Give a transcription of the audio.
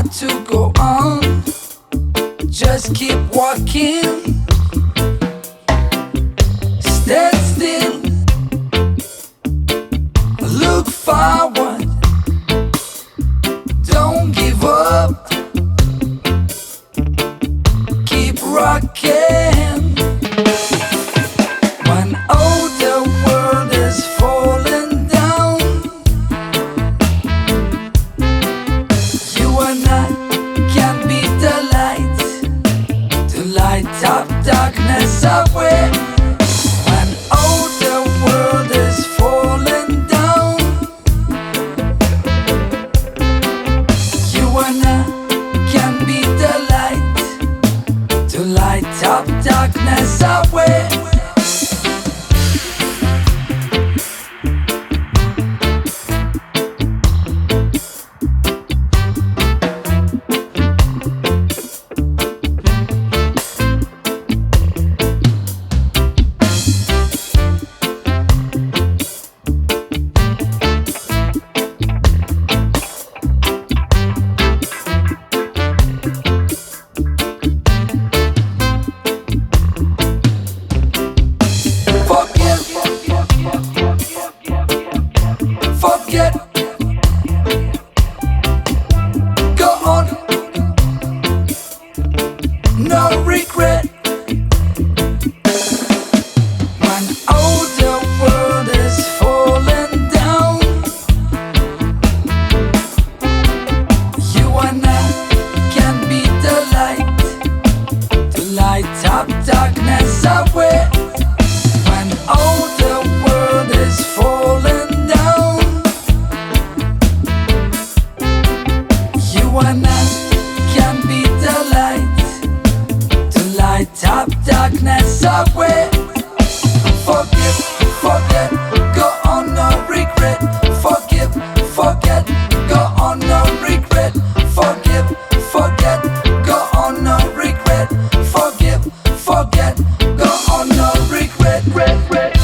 to go on. Just keep walking. Stand still. Look forward. Don't give up. Keep rocking. When all the world is falling down, you and I can be the light to light up darkness away. When all the world is falling down, you and I can be the light to light up darkness away. Forget, go on, no regret. When all the world is falling down, you and I can be the light to light up darkness away. When all the world is falling down, you and I can be the light to light up darkness away. Forgive, forget, go on, no regret. Forgive, forget, go on, no regret. Forgive, forget, go on, no regret. Forgive, forget, go on, no regret.